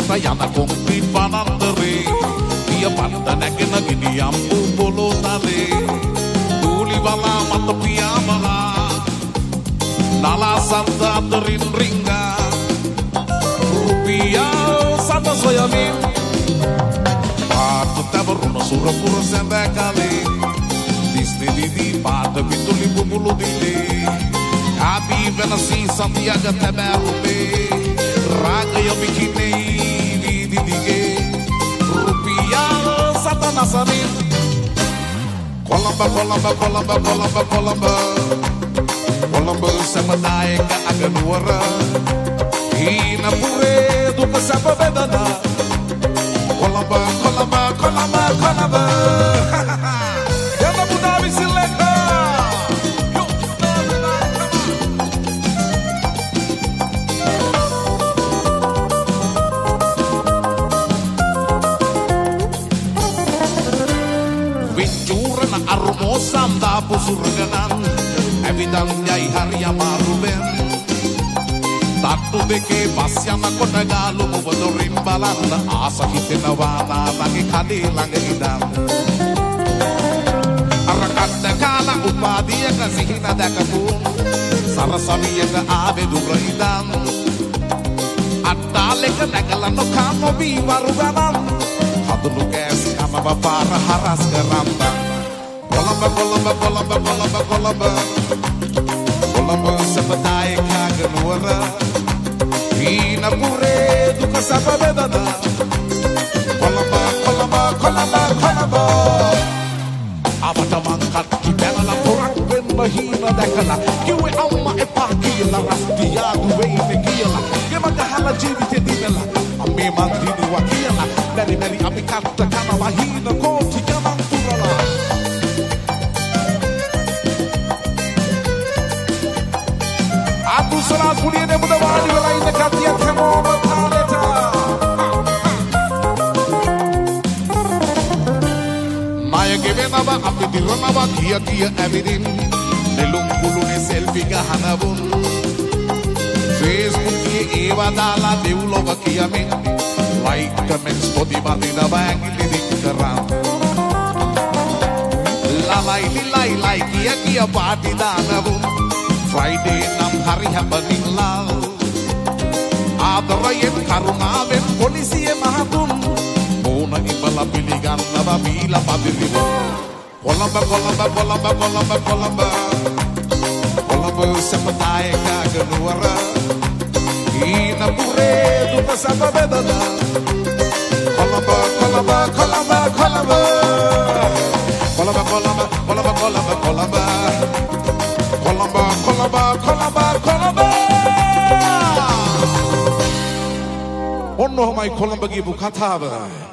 යට යන කොන්ක්‍රීට් වනාන්තරේ පිය පන්ද නැගෙන ගිනියම්පු පොළොතලේ දූලි වලා මත පියාඹලා නලා සද්ද අතරින් රිංගා රුපියල් සත සොයමින් පාට තවරුණ සුරපුර සැඳකලේ දිස්නේ දිදී පාට පිටුලි බුබුලු දිලේ ආපි වෙනසී සතියක තැබෑරුපේ රාගය විකිනේ වීදිදිගේ රුපියල් සත නසමින් කොළඹ කොළඹ කොළඹ කොළඹ කොළඹ කොළඹ සැපදායක අගනුවර හීනපුරේ දුක සැප බෙදනා කොළඹ කොළඹ කොළඹ කොළඹ යන්න පුතා විසිල්ලක විචූරන අරුමෝ සම්දා පුසුරගනන් ඇවිදන් යයි හරි අමාරුවෙන් තට්ටු දෙකේ බස් යනකොට ගාලු මුව දොරින් බලන්න ආස හිතෙනවා නාමගේ කඩේ ළඟ ඉඳන් අර කඩ කාලා උපාදියක සිහින දැකපු සරසවියක ආවේ දුර ඉඳන් අට්ටාලෙක නැගලා නොකා නොබී වරු ගමන් හදුණු කෑසි අමව පාර හරස් කරම්බ කොළඹ කොළඹ කොළඹ කොළඹ කොළඹ කොළඹ සපදායක අගනුවර හීනපුරේ දුක සැප බෙදනා කොළඹ කොළඹ කොළඹ කොළඹ අපට මං කට්ටි බැලලා පොරක් වෙන්න හීන දැකලා කිව්වේ අම්මා එපා කියලා රස්තියා දුවේනේ කියලා ගෙම ගහලා ජීවිතේ දිනලා අම්මේ මං දිනුවා කියලා බැරි බැරි අපි කට්ට කනවා හීන කෝටි ගමන් තුරලා Abdussalam පුලියනේ මුද වාඩි වෙලා ඉන්න කට්ටියත් හැමෝම තාලෙට ණය ගෙවනවා අපි දිරනවා කිය කිය ඇවිදින් නෙළුම් කුළුනේ සෙල්ෆි ගහනවුන් Facebook එකේ ඒවා දාලා දෙව්ලොව කියමින් like comments පොඩි බඳිනවා ඇඟිලි දික් කරන් ලයි ලයි කිය කිය පාටි දානවුන් Friday nam hari happening love ආදරයෙන් කරුණාවෙන් පොලිසිය මහතුන් ඕන ඉබල පිළිගන්නවා බීලා පදිරිව කොළඹ කොළඹ කොළඹ කොළඹ කොළඹ කොළඹ සපදායක අගනුවර හීනපුරේ දුක සැප බෙදනා Colombo Colombo Colombo Colombo Colombo Colombo Colombo Colombo Colombo Colombo, Colombo, Colombo, Colombo. Oh no, my Colombo gibu katava.